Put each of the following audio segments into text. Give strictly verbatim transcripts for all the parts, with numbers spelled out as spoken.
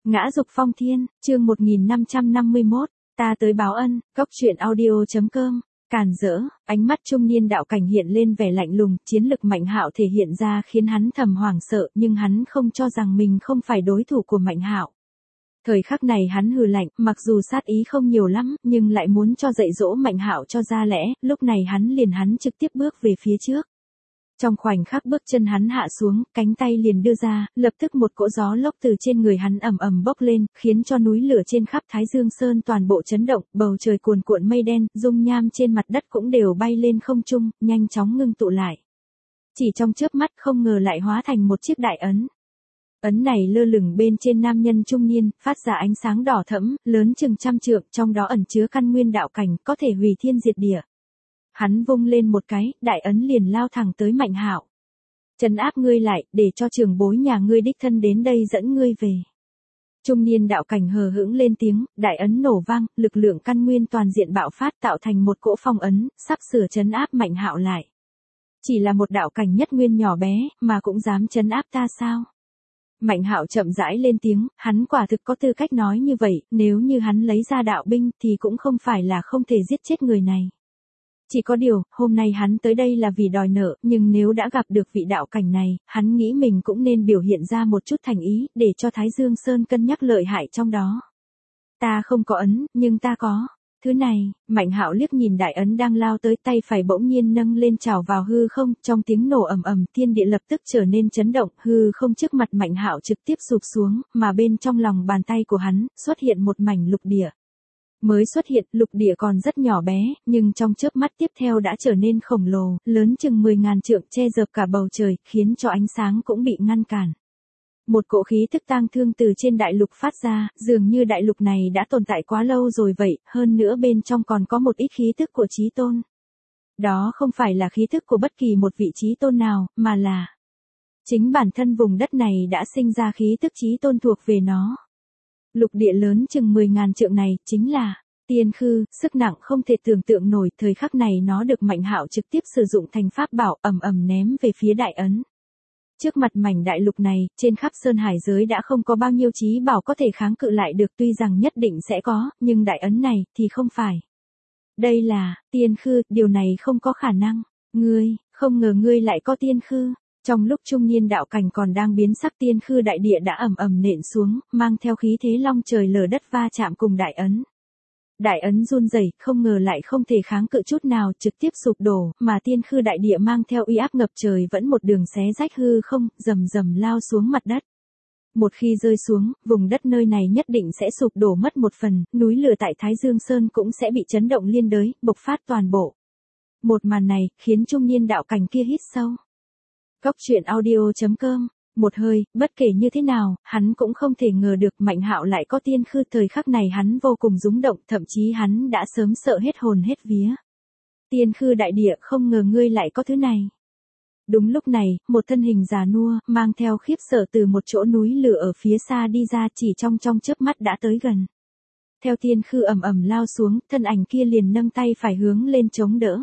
Ngã dục phong thiên, chương một nghìn năm trăm năm mươi mốt, ta tới báo ân, cốc truyện audio chấm com. Càn rỡ, ánh mắt trung niên đạo cảnh hiện lên vẻ lạnh lùng, chiến lực Mạnh Hạo thể hiện ra khiến hắn thầm hoảng sợ, nhưng hắn không cho rằng mình không phải đối thủ của Mạnh Hạo. Thời khắc này hắn hừ lạnh, mặc dù sát ý không nhiều lắm, nhưng lại muốn cho dạy dỗ Mạnh Hạo cho ra lẽ, lúc này hắn liền hắn trực tiếp bước về phía trước. Trong khoảnh khắc bước chân hắn hạ xuống, cánh tay liền đưa ra, lập tức một cỗ gió lốc từ trên người hắn ầm ầm bốc lên, khiến cho núi lửa trên khắp Thái Dương Sơn toàn bộ chấn động, bầu trời cuồn cuộn mây đen, dung nham trên mặt đất cũng đều bay lên không trung, nhanh chóng ngưng tụ lại. Chỉ trong chớp mắt không ngờ lại hóa thành một chiếc đại ấn. Ấn này lơ lửng bên trên nam nhân trung niên, phát ra ánh sáng đỏ thẫm, lớn chừng trăm trượng, trong đó ẩn chứa căn nguyên đạo cảnh, có thể hủy thiên diệt địa. Hắn vung lên một cái, đại ấn liền lao thẳng tới Mạnh Hạo. Trấn áp ngươi lại, để cho trưởng bối nhà ngươi đích thân đến đây dẫn ngươi về. Trung niên đạo cảnh hờ hững lên tiếng, đại ấn nổ vang, lực lượng căn nguyên toàn diện bạo phát tạo thành một cỗ phong ấn, sắp sửa trấn áp Mạnh Hạo lại. Chỉ là một đạo cảnh nhất nguyên nhỏ bé, mà cũng dám trấn áp ta sao? Mạnh Hạo chậm rãi lên tiếng, hắn quả thực có tư cách nói như vậy, nếu như hắn lấy ra đạo binh thì cũng không phải là không thể giết chết người này. Chỉ có điều, hôm nay hắn tới đây là vì đòi nợ, nhưng nếu đã gặp được vị đạo cảnh này, hắn nghĩ mình cũng nên biểu hiện ra một chút thành ý, để cho Thái Dương Sơn cân nhắc lợi hại trong đó. Ta không có ấn, nhưng ta có. Thứ này, Mạnh Hạo liếc nhìn đại ấn đang lao tới, tay phải bỗng nhiên nâng lên chào vào hư không, trong tiếng nổ ầm ầm, thiên địa lập tức trở nên chấn động, hư không trước mặt Mạnh Hạo trực tiếp sụp xuống, mà bên trong lòng bàn tay của hắn, xuất hiện một mảnh lục địa. Mới xuất hiện, lục địa còn rất nhỏ bé, nhưng trong chớp mắt tiếp theo đã trở nên khổng lồ, lớn chừng mười ngàn trượng, che dập cả bầu trời, khiến cho ánh sáng cũng bị ngăn cản. Một cỗ khí tức tang thương từ trên đại lục phát ra, dường như đại lục này đã tồn tại quá lâu rồi vậy, hơn nữa bên trong còn có một ít khí tức của chí tôn. Đó không phải là khí tức của bất kỳ một vị chí tôn nào, mà là chính bản thân vùng đất này đã sinh ra khí tức chí tôn thuộc về nó. Lục địa lớn chừng mười ngàn trượng này, chính là Tiên Khư, sức nặng không thể tưởng tượng nổi, thời khắc này nó được Mạnh Hạo trực tiếp sử dụng thành pháp bảo, ầm ầm ném về phía đại ấn. Trước mặt mảnh đại lục này, trên khắp sơn hải giới đã không có bao nhiêu chí bảo có thể kháng cự lại được, tuy rằng nhất định sẽ có, nhưng đại ấn này, thì không phải. Đây là, Tiên Khư, điều này không có khả năng. Ngươi, không ngờ ngươi lại có Tiên Khư. Trong lúc trung niên đạo cảnh còn đang biến sắc, Tiên Khư đại địa đã ầm ầm nện xuống, mang theo khí thế long trời lở đất va chạm cùng đại ấn. Đại ấn run rẩy, không ngờ lại không thể kháng cự chút nào, trực tiếp sụp đổ, mà Tiên Khư đại địa mang theo uy áp ngập trời vẫn một đường xé rách hư không, rầm rầm lao xuống mặt đất. Một khi rơi xuống, vùng đất nơi này nhất định sẽ sụp đổ mất một phần, núi lửa tại Thái Dương Sơn cũng sẽ bị chấn động liên đới, bộc phát toàn bộ. Một màn này, khiến trung niên đạo cảnh kia hít sâu. Cốc truyện audio chấm com. Một hơi, bất kể như thế nào, hắn cũng không thể ngờ được Mạnh Hạo lại có Tiên Khư, thời khắc này hắn vô cùng rúng động, thậm chí hắn đã sớm sợ hết hồn hết vía. Tiên Khư đại địa, không ngờ ngươi lại có thứ này. Đúng lúc này, một thân hình già nua, mang theo khiếp sợ từ một chỗ núi lửa ở phía xa đi ra, chỉ trong trong chớp mắt đã tới gần. Theo Tiên Khư ầm ầm lao xuống, thân ảnh kia liền nâng tay phải hướng lên chống đỡ.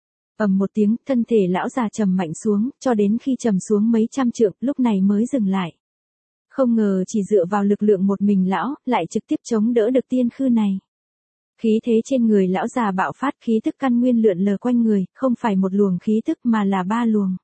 Ầm một tiếng, thân thể lão già trầm mạnh xuống, cho đến khi trầm xuống mấy trăm trượng, lúc này mới dừng lại. Không ngờ chỉ dựa vào lực lượng một mình lão, lại trực tiếp chống đỡ được Tiên Khư này. Khí thế trên người lão già bạo phát, khí tức căn nguyên lượn lờ quanh người, không phải một luồng khí tức mà là ba luồng.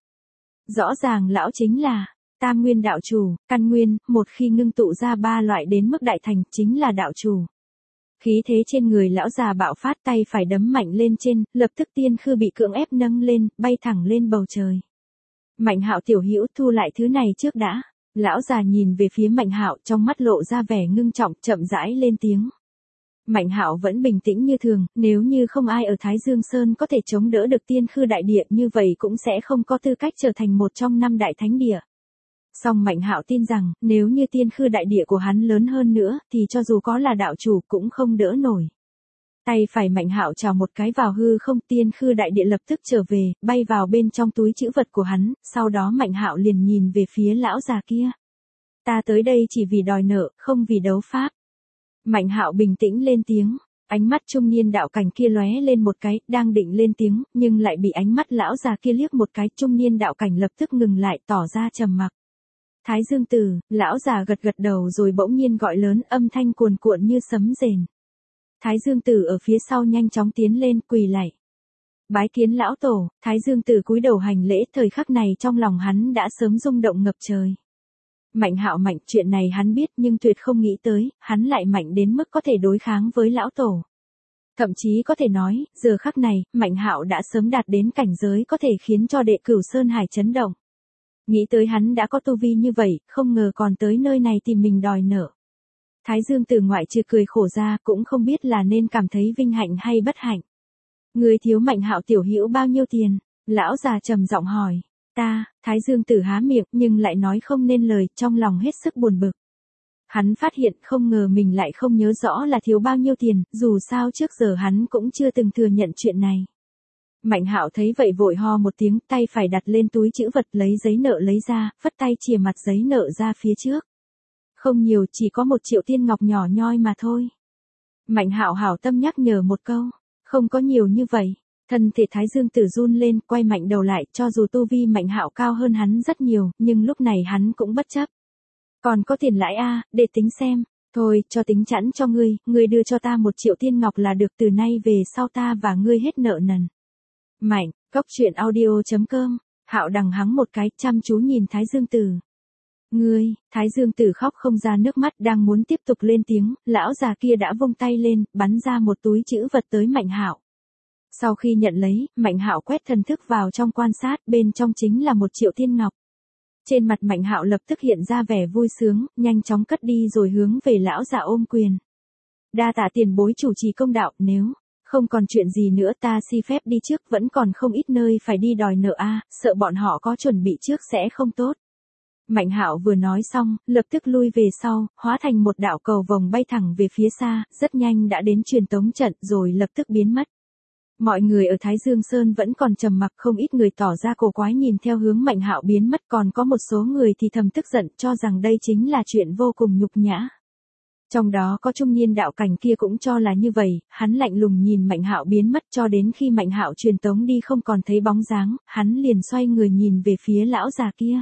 Rõ ràng lão chính là Tam Nguyên đạo chủ, căn nguyên, một khi ngưng tụ ra ba loại đến mức đại thành, chính là đạo chủ. Khí thế trên người lão già bạo phát, tay phải đấm mạnh lên trên, lập tức Tiên Khư bị cưỡng ép nâng lên, bay thẳng lên bầu trời. Mạnh Hạo tiểu hữu, thu lại thứ này trước đã. Lão già nhìn về phía Mạnh Hạo, trong mắt lộ ra vẻ ngưng trọng, chậm rãi lên tiếng. Mạnh Hạo vẫn bình tĩnh như thường, nếu như không ai ở Thái Dương Sơn có thể chống đỡ được Tiên Khư đại địa, như vậy cũng sẽ không có tư cách trở thành một trong năm đại thánh địa. Song Mạnh Hạo tin rằng, nếu như Tiên Khư đại địa của hắn lớn hơn nữa, thì cho dù có là đạo chủ cũng không đỡ nổi. Tay phải Mạnh Hạo chào một cái vào hư không, Tiên Khư đại địa lập tức trở về, bay vào bên trong túi trữ vật của hắn, sau đó Mạnh Hạo liền nhìn về phía lão già kia. Ta tới đây chỉ vì đòi nợ, không vì đấu pháp. Mạnh Hạo bình tĩnh lên tiếng. Ánh mắt trung niên đạo cảnh kia lóe lên một cái, đang định lên tiếng, nhưng lại bị ánh mắt lão già kia liếc một cái, trung niên đạo cảnh lập tức ngừng lại, tỏ ra trầm mặc. Thái Dương Tử, lão già gật gật đầu rồi bỗng nhiên gọi lớn, âm thanh cuồn cuộn như sấm rền. Thái Dương Tử ở phía sau nhanh chóng tiến lên, quỳ lạy. Bái kiến lão tổ. Thái Dương Tử cúi đầu hành lễ, thời khắc này trong lòng hắn đã sớm rung động ngập trời. Mạnh Hạo mạnh, chuyện này hắn biết nhưng tuyệt không nghĩ tới, hắn lại mạnh đến mức có thể đối kháng với lão tổ. Thậm chí có thể nói, giờ khắc này, Mạnh Hạo đã sớm đạt đến cảnh giới có thể khiến cho đệ Cửu Sơn Hải chấn động. Nghĩ tới hắn đã có tu vi như vậy, không ngờ còn tới nơi này tìm mình đòi nợ. Thái Dương Tử ngoại trừ cười khổ ra, cũng không biết là nên cảm thấy vinh hạnh hay bất hạnh. Người thiếu Mạnh Hạo tiểu hữu bao nhiêu tiền? Lão già trầm giọng hỏi. Ta, Thái Dương Tử há miệng nhưng lại nói không nên lời, trong lòng hết sức buồn bực. Hắn phát hiện không ngờ mình lại không nhớ rõ là thiếu bao nhiêu tiền, dù sao trước giờ hắn cũng chưa từng thừa nhận chuyện này. Mạnh Hạo thấy vậy vội ho một tiếng, tay phải đặt lên túi trữ vật lấy giấy nợ lấy ra, phất tay chìa mặt giấy nợ ra phía trước. Không nhiều, chỉ có một triệu tiên ngọc nhỏ nhoi mà thôi. Mạnh Hạo hảo tâm nhắc nhở một câu, không có nhiều như vậy. Thân thể Thái Dương Tử run lên, quay mạnh đầu lại, cho dù tu vi Mạnh Hạo cao hơn hắn rất nhiều, nhưng lúc này hắn cũng bất chấp. Còn có tiền lãi a, để tính xem. Thôi, cho tính chẵn cho ngươi, ngươi đưa cho ta một triệu tiên ngọc là được, từ nay về sau ta và ngươi hết nợ nần. Mạnh, Cốc Truyện Audio chấm com. Hạo đằng hắng một cái, chăm chú nhìn Thái Dương Tử. Ngươi, Thái Dương Tử khóc không ra nước mắt, đang muốn tiếp tục lên tiếng, lão già kia đã vung tay lên, bắn ra một túi trữ vật tới Mạnh Hạo. Sau khi nhận lấy, Mạnh Hạo quét thần thức vào trong quan sát, bên trong chính là một triệu tiên ngọc. Trên mặt Mạnh Hạo lập tức hiện ra vẻ vui sướng, nhanh chóng cất đi rồi hướng về lão già ôm quyền. Đa tạ tiền bối chủ trì công đạo, nếu không còn chuyện gì nữa ta xin phép đi trước, vẫn còn không ít nơi phải đi đòi nợ a, sợ bọn họ có chuẩn bị trước sẽ không tốt. Mạnh Hạo vừa nói xong, lập tức lui về sau, hóa thành một đạo cầu vồng bay thẳng về phía xa, rất nhanh đã đến truyền tống trận rồi lập tức biến mất. Mọi người ở Thái Dương Sơn vẫn còn trầm mặc, không ít người tỏ ra cổ quái nhìn theo hướng Mạnh Hạo biến mất, còn có một số người thì thầm tức giận cho rằng đây chính là chuyện vô cùng nhục nhã. Trong đó có trung niên đạo cảnh kia cũng cho là như vậy, hắn lạnh lùng nhìn Mạnh Hạo biến mất cho đến khi Mạnh Hạo truyền tống đi không còn thấy bóng dáng, hắn liền xoay người nhìn về phía lão già kia.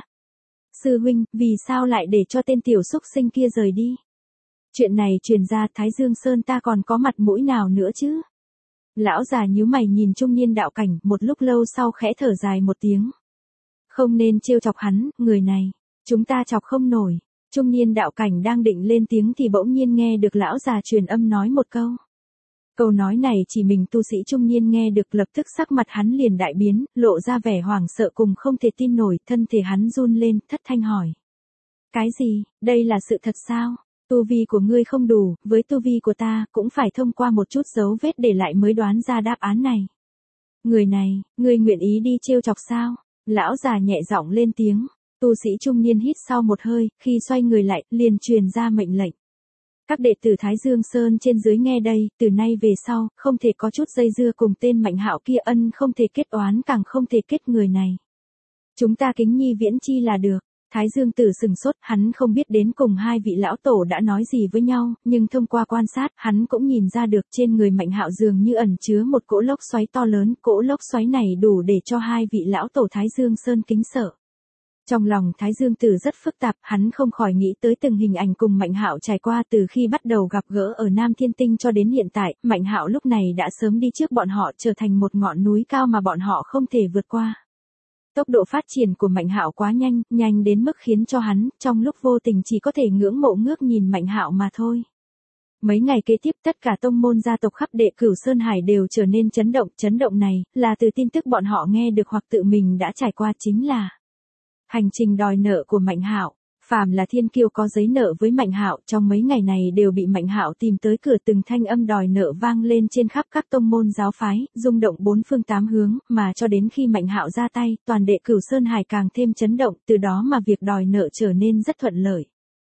Sư huynh, vì sao lại để cho tên tiểu xúc sinh kia rời đi? Chuyện này truyền ra Thái Dương Sơn ta còn có mặt mũi nào nữa chứ? Lão già nhíu mày nhìn trung niên đạo cảnh, một lúc lâu sau khẽ thở dài một tiếng. Không nên trêu chọc hắn, người này, chúng ta chọc không nổi. Trung niên đạo cảnh đang định lên tiếng thì bỗng nhiên nghe được lão già truyền âm nói một câu. Câu nói này chỉ mình tu sĩ trung niên nghe được, lập tức sắc mặt hắn liền đại biến, lộ ra vẻ hoảng sợ cùng không thể tin nổi, thân thể hắn run lên, thất thanh hỏi. Cái gì, đây là sự thật sao? Tu vi của ngươi không đủ, với tu vi của ta, cũng phải thông qua một chút dấu vết để lại mới đoán ra đáp án này. Người này, ngươi nguyện ý đi trêu chọc sao? Lão già nhẹ giọng lên tiếng, tu sĩ trung niên hít sau một hơi, khi xoay người lại, liền truyền ra mệnh lệnh. Các đệ tử Thái Dương Sơn trên dưới nghe đây, từ nay về sau, không thể có chút dây dưa cùng tên Mạnh Hạo kia, ân không thể kết oán, càng không thể kết người này. Chúng ta kính nhi viễn chi là được. Thái Dương Tử sừng sốt, hắn không biết đến cùng hai vị lão tổ đã nói gì với nhau, nhưng thông qua quan sát, hắn cũng nhìn ra được trên người Mạnh Hạo dường như ẩn chứa một cỗ lốc xoáy to lớn, cỗ lốc xoáy này đủ để cho hai vị lão tổ Thái Dương Sơn kính sợ. Trong lòng Thái Dương Tử rất phức tạp, hắn không khỏi nghĩ tới từng hình ảnh cùng Mạnh Hạo trải qua từ khi bắt đầu gặp gỡ ở Nam Thiên Tinh cho đến hiện tại, Mạnh Hạo lúc này đã sớm đi trước bọn họ, trở thành một ngọn núi cao mà bọn họ không thể vượt qua. Tốc độ phát triển của Mạnh Hạo quá nhanh, nhanh đến mức khiến cho hắn, trong lúc vô tình chỉ có thể ngưỡng mộ ngước nhìn Mạnh Hạo mà thôi. Mấy ngày kế tiếp tất cả tông môn gia tộc khắp đệ Cửu Sơn Hải đều trở nên chấn động, chấn động này, là từ tin tức bọn họ nghe được hoặc tự mình đã trải qua, chính là hành trình đòi nợ của Mạnh Hạo. Phàm là thiên kiêu có giấy nợ với Mạnh Hạo, trong mấy ngày này đều bị Mạnh Hạo tìm tới cửa, từng thanh âm đòi nợ vang lên trên khắp các tông môn giáo phái, rung động bốn phương tám hướng, mà cho đến khi Mạnh Hạo ra tay, toàn đệ Cửu Sơn Hải càng thêm chấn động, từ đó mà việc đòi nợ trở nên rất thuận lợi.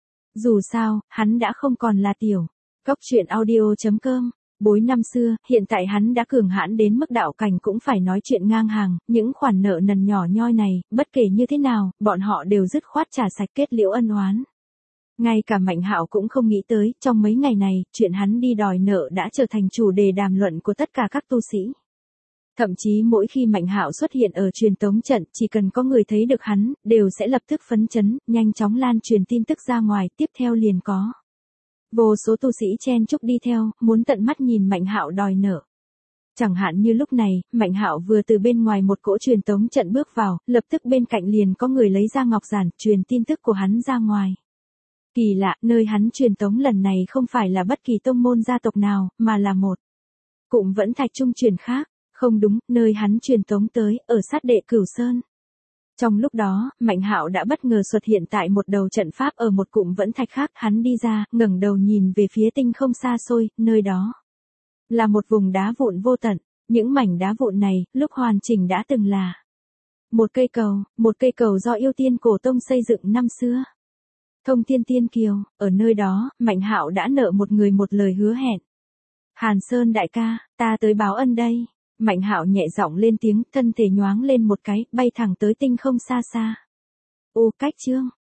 Dù sao, hắn đã không còn là tiểu Cốc Truyện Audio chấm com bối năm xưa, hiện tại hắn đã cường hãn đến mức đạo cảnh cũng phải nói chuyện ngang hàng, những khoản nợ nần nhỏ nhoi này, bất kể như thế nào, bọn họ đều dứt khoát trả sạch, kết liễu ân oán. Ngay cả Mạnh Hạo cũng không nghĩ tới, trong mấy ngày này, chuyện hắn đi đòi nợ đã trở thành chủ đề đàm luận của tất cả các tu sĩ. Thậm chí mỗi khi Mạnh Hạo xuất hiện ở truyền tống trận, chỉ cần có người thấy được hắn, đều sẽ lập tức phấn chấn, nhanh chóng lan truyền tin tức ra ngoài, tiếp theo liền có vô số tu sĩ chen chúc đi theo, muốn tận mắt nhìn Mạnh Hạo đòi nợ. Chẳng hạn như lúc này, Mạnh Hạo vừa từ bên ngoài một cỗ truyền tống trận bước vào, lập tức bên cạnh liền có người lấy ra ngọc giản, truyền tin tức của hắn ra ngoài. Kỳ lạ, nơi hắn truyền tống lần này không phải là bất kỳ tông môn gia tộc nào, mà là một cụm vẫn thạch trung truyền khác. Không đúng, nơi hắn truyền tống tới, ở sát đệ Cửu Sơn. Trong lúc đó, Mạnh Hạo đã bất ngờ xuất hiện tại một đầu trận pháp ở một cụm vẫn thạch khác, hắn đi ra, ngẩng đầu nhìn về phía tinh không xa xôi, nơi đó là một vùng đá vụn vô tận, những mảnh đá vụn này, lúc hoàn chỉnh đã từng là một cây cầu, một cây cầu do yêu tiên cổ tông xây dựng năm xưa. Thông Thiên Tiên Kiều, ở nơi đó, Mạnh Hạo đã nợ một người một lời hứa hẹn. Hàn Sơn đại ca, ta tới báo ân đây. Mạnh Hạo nhẹ giọng lên tiếng, thân thể nhoáng lên một cái, bay thẳng tới tinh không xa xa. Ô cách chương,